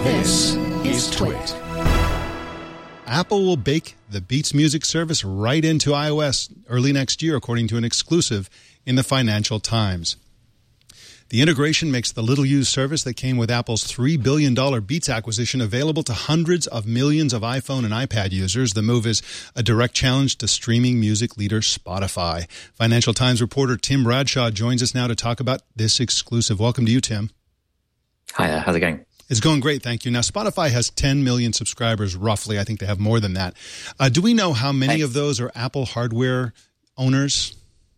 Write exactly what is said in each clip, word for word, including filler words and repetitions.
This is Twit. Apple will bake the Beats Music service right into iOS early next year, according to an exclusive in the Financial Times. The integration makes the little-used service that came with Apple's three billion dollars Beats acquisition available to hundreds of millions of iPhone and iPad users. The move is a direct challenge to streaming music leader Spotify. Financial Times reporter Tim Bradshaw joins us now to talk about this exclusive. Welcome to you, Tim. Hi, how's it going? It's going great, thank you. Now, Spotify has ten million subscribers, roughly. I think they have more than that. Uh, do we know how many of those are Apple hardware owners?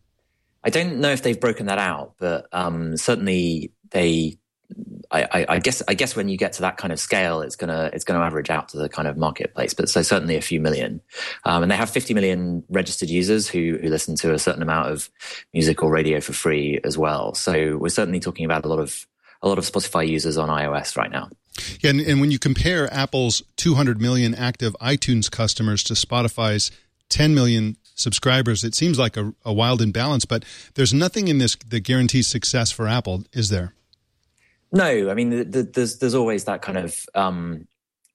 I don't know if they've broken that out, but um, certainly they. I, I, I guess. I guess when you get to that kind of scale, it's gonna it's gonna average out to the kind of marketplace. But so certainly a few million, um, and they have fifty million registered users who who listen to a certain amount of music or radio for free as well. So we're certainly talking about a lot of a lot of Spotify users on iOS right now. Yeah, and, and when you compare Apple's two hundred million active iTunes customers to Spotify's ten million subscribers, it seems like a, a wild imbalance, but there's nothing in this that guarantees success for Apple, is there? No, I mean, the, the, there's there's always that kind of, um,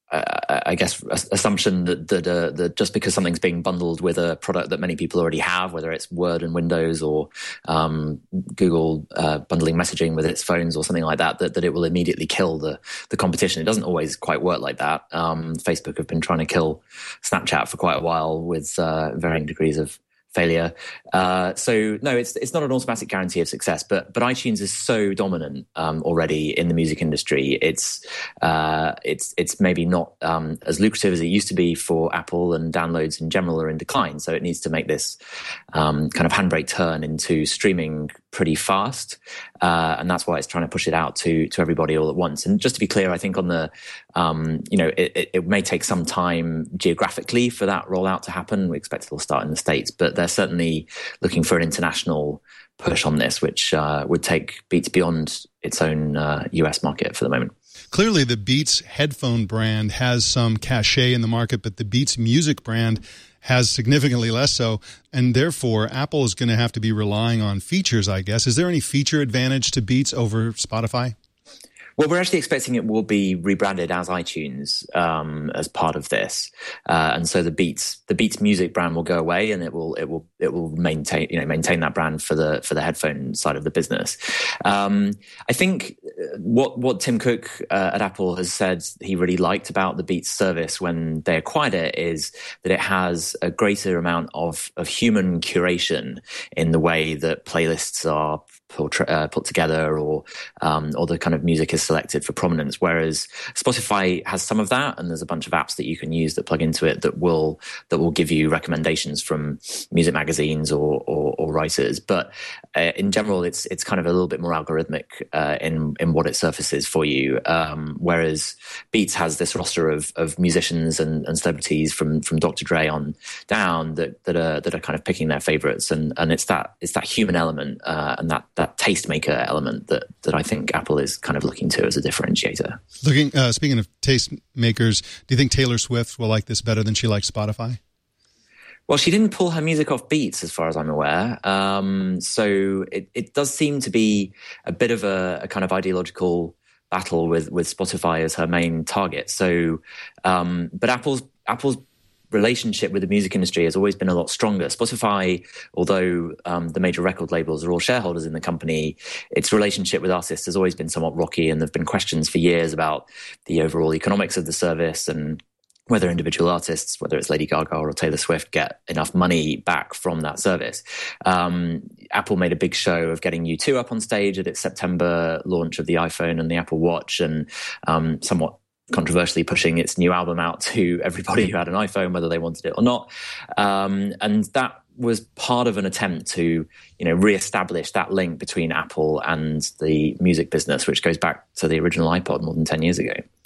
uh, I guess, assumption that that, uh, that just because something's being bundled with a product that many people already have, whether it's Word and Windows or um, Google uh, bundling messaging with its phones or something like that, that, that it will immediately kill the, the competition. It doesn't always quite work like that. Um, Facebook have been trying to kill Snapchat for quite a while with uh, varying degrees of failure. Uh, so no, it's it's not an automatic guarantee of success, but but iTunes is so dominant um, already in the music industry. It's uh, it's it's maybe not um, as lucrative as it used to be for Apple, and downloads in general are in decline. So it needs to make this um, kind of handbrake turn into streaming pretty fast, uh, and that's why it's trying to push it out to to everybody all at once. And just to be clear, I think on the um, you know it, it, it may take some time geographically for that rollout to happen. We expect it'll start in the States, but they're certainly looking for an international push on this, which uh, would take Beats beyond its own uh, U S market for the moment. Clearly, the Beats headphone brand has some cachet in the market, but the Beats music brand has significantly less so, and therefore Apple is going to have to be relying on features, I guess. Is there any feature advantage to Beats over Spotify? Well, we're actually expecting it will be rebranded as iTunes um, as part of this, uh, and so the Beats the Beats music brand will go away, and it will it will it will maintain you know maintain that brand for the for the headphone side of the business. Um, I think what what Tim Cook uh, at Apple has said he really liked about the Beats service when they acquired it is that it has a greater amount of of human curation in the way that playlists are put, uh, put together, or um, or the kind of music is selected for prominence, whereas Spotify has some of that, and there's a bunch of apps that you can use that plug into it that will that will give you recommendations from music magazines or or, or writers. But uh, in general, it's it's kind of a little bit more algorithmic uh, in in what it surfaces for you. Um, whereas Beats has this roster of of musicians and, and celebrities from from Doctor Dre on down that that are that are kind of picking their favorites, and and it's that it's that human element uh, and that that tastemaker element that that I think Apple is kind of looking to as a differentiator. Looking, uh, speaking of tastemakers, do you think Taylor Swift will like this better than she likes Spotify? Well, she didn't pull her music off Beats, as far as I'm aware. Um, so it, it does seem to be a bit of a, a kind of ideological battle with with Spotify as her main target. So, um, but Apple's Apple's relationship with the music industry has always been a lot stronger. Spotify, although um, the major record labels are all shareholders in the company, its relationship with artists has always been somewhat rocky, and there have been questions for years about the overall economics of the service and whether individual artists, whether it's Lady Gaga or Taylor Swift, get enough money back from that service. Um, Apple made a big show of getting U two up on stage at its September launch of the iPhone and the Apple Watch, and um, somewhat controversially pushing its new album out to everybody who had an iPhone, whether they wanted it or not. Um, and that was part of an attempt to, you know, reestablish that link between Apple and the music business, which goes back to the original iPod more than ten years ago.